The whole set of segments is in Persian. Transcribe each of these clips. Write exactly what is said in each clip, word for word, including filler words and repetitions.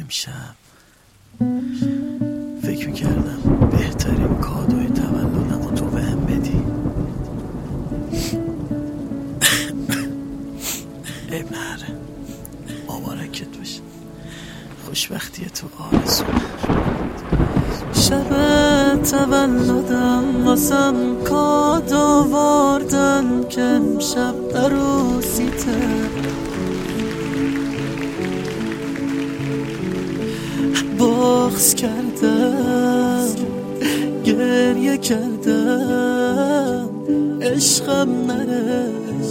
امشب فکر میکردم بهترین کادوی تولدم رو تو بهم بدی. عیب نره، مبارکت باشه، خوشبختی تو آرزو. شب تولدم واسم کادو آوردن که امشب عروسیته. بغض کردم، گریه کردم، عشقم نره،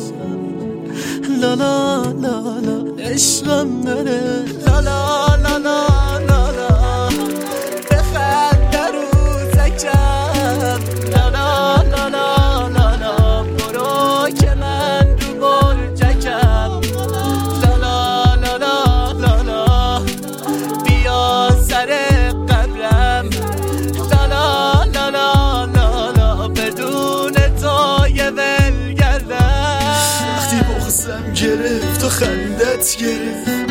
لا لا لا لا، عشقم نره، لا لا لا لا لا لا، بخند عروسکم، لا لا لا لا لا لا، برو که من رو برجکم، لا لا لا لا لا لا، بیا سر قبرم، لا لا لا لا لا لا، بدون تو یه ول گردم. وقتی بغضم گرفت و خندت گرفت،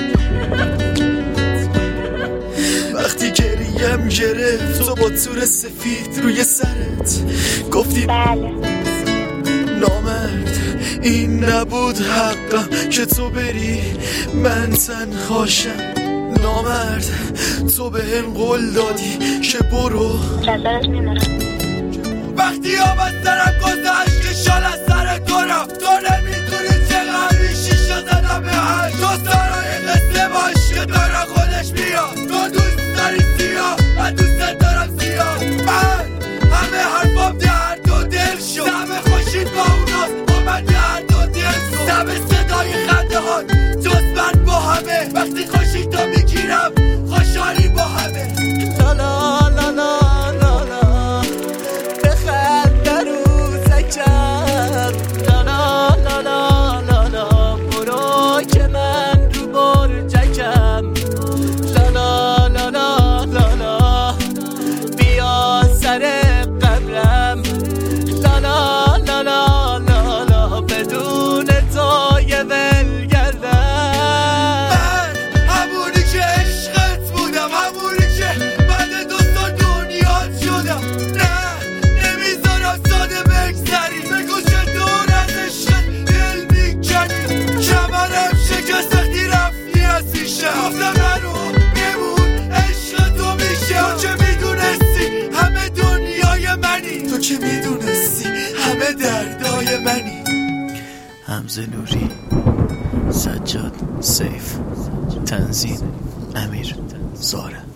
وقتی گریم گرفت و با تور سفید روی سرت گفتی بله نامرد، این نبود حقم که تو بری من تنهاشم. نامرد، تو به هم قول دادی که برو، جزارش میمونم. وقتی آب از سرم گذشت که شال از سر تو رفت، تو نمیتونی چقدر شیشه زدم به هشت. تو سرای قصه باش که دارا خودش میاد، تو دوست داری سیاه، من دوست دارم سیاه. من همه حرفام درد و دل شد، همه خوشید با اوناست با من درد و دل شد. همه صدای خنده ها جز من با همه، وقتی خوشید تو میگیرم خوشحالی با همه. لا لا لا لا لا لا، بخند عروسکم، لا لا لا لا لا لا، برو که من رو برجکم، لا لا لا لا لا لا، بیا سر قبرم، لا لا لا لا لا لا، بدون تو یه ول گردم. من همونی که عشقت بودم، همونی که بعد دو سال دنیات شدم. نه نمیذارم ساده بگذری، بگو چطور از عشقت دل میکنی. کمرم شکست وقتی رفتی از پیشم، گفتم نرو بمون عشق تو میشه. تو که میدونستی همه دنیای منی، تو که میدونستی همه دردای منی. حمزه نوری، سجاد سیف، تنظیم امیر زاره.